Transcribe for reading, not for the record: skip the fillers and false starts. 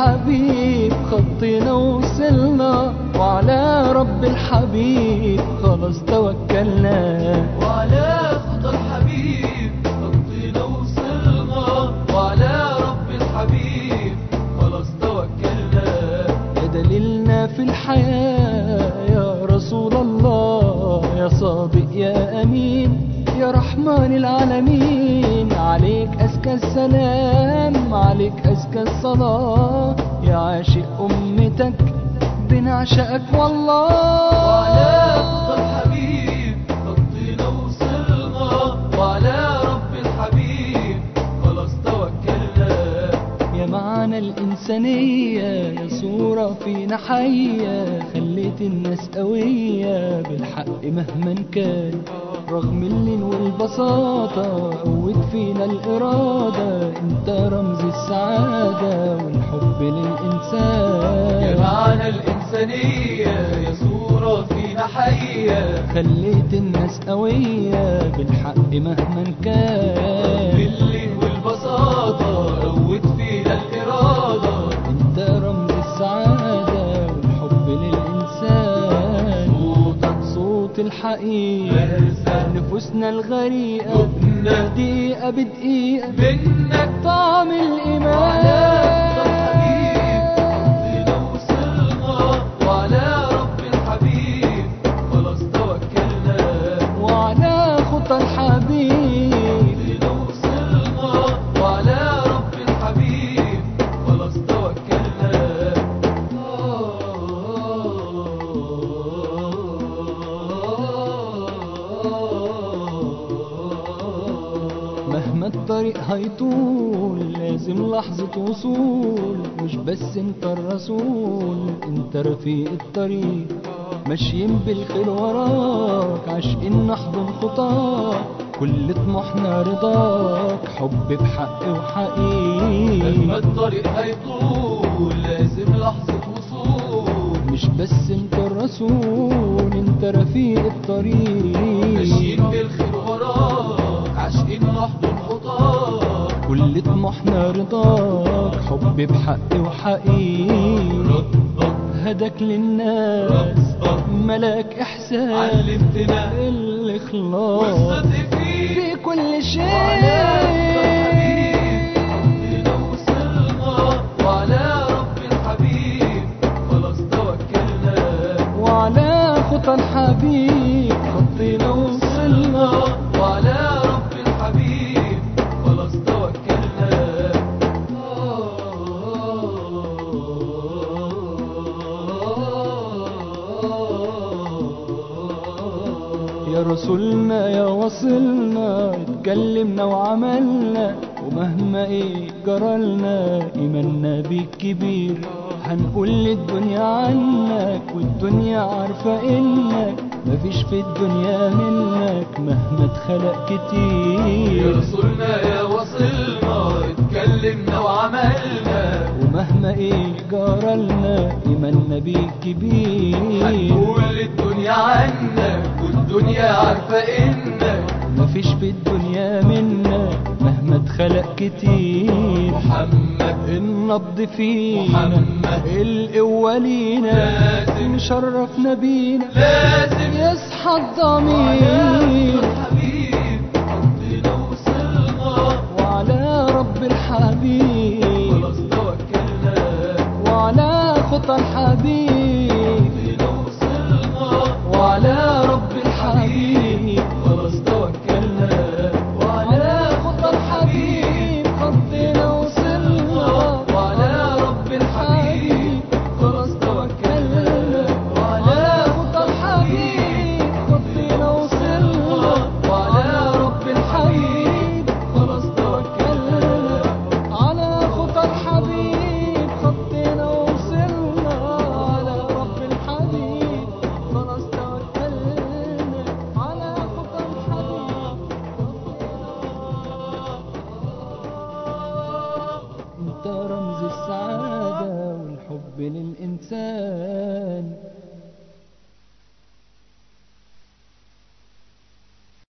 الحبيب خطينا وصلنا، وعلى رب الحبيب خلاص توكلنا. وعلى خطى الحبيب خطينا وصلنا، وعلى رب الحبيب خلاص توكلنا. يا دليلنا في الحياة يا رسول الله، يا صادق يا أمين يا رحمن العالمين. عليك أزكى السلام، عليك أزكى الصلاة، يا عاشق أمتك بنعشقك والله. وعلى خطى الحبيب خطينا وصلنا، وعلى رب الحبيب خلاص توكلنا. يا معنى الإنسانية يا صورة فينا حية، خليت الناس قوية بالحق مهما كان. رغم اللين والبساطة قوت فينا الإرادة، انت رمز السعادة والحب للإنسان. يا معنى الإنسانية يا صورة فينا حية، خليت الناس قوية بالحق مهما كان. باللين والبساطة قوت فينا الإرادة، انت رمز السعادة والحب للإنسان. صوت الحقيقة نفوسنا الغريقة، دقيقة بدقيقة منك طعم الإيمان. وعلى رب الحبيب خلاص توكلنا. وعلى خطى الحبيب وصلنا، وعلى رب الحبيب خلاص توكلنا. مهما الطريق هيطول لازم لحظة وصول، مش بس انت الرسول انت رفيق الطريق. ماشيين بالخير وراك عاشقين نحضن خطاك، كل طموحنا رضاك حب بحق وحقيقي. مهما الطريق هيطول لازم لحظة وصول، مش بس انت الرسول انت رفيق الطريق. ماشيين بالخير وراك عاشقين نحضن خطاك، كل طموحنا رضاك حب بحق وحقيقي. ربك هداك للناس ملاك إحسان، علمتنا الإخلاص والصدق في كل شيء. خطينا وصلنا، وعلى رب الحبيب خلاص توكلنا. وعلى خطى الحبيب خطينا وصلنا، وعلى رب الحبيب خلاص توكلنا. يا رسولنا يا وصلنا اتكلمنا وعملنا، ومهما ايه جرالنا ايماننا بيك كبير. هنقول للدنيا عنك والدنيا عارفة انك مفيش في الدنيا منك مهما اتخلق يا كتير. رسولنا يا وصلنا اتكلمنا وعملنا، ومهما ايه جرالنا ايماننا بيك كبير. هنقول للدنيا عنك والدنيا عارفة انك مفيش في الدنيا منك مهما اتخلق كتير. محمد النبض فينا محمد القوة لينا، لازم مشرفنا بينا لازم يصحى الضمير. الحبيب خطينا وصلنا، وعلى رب الحبيب خلاص توكلنا. وعلى خطى الحبيب خطينا وصلنا، وعلى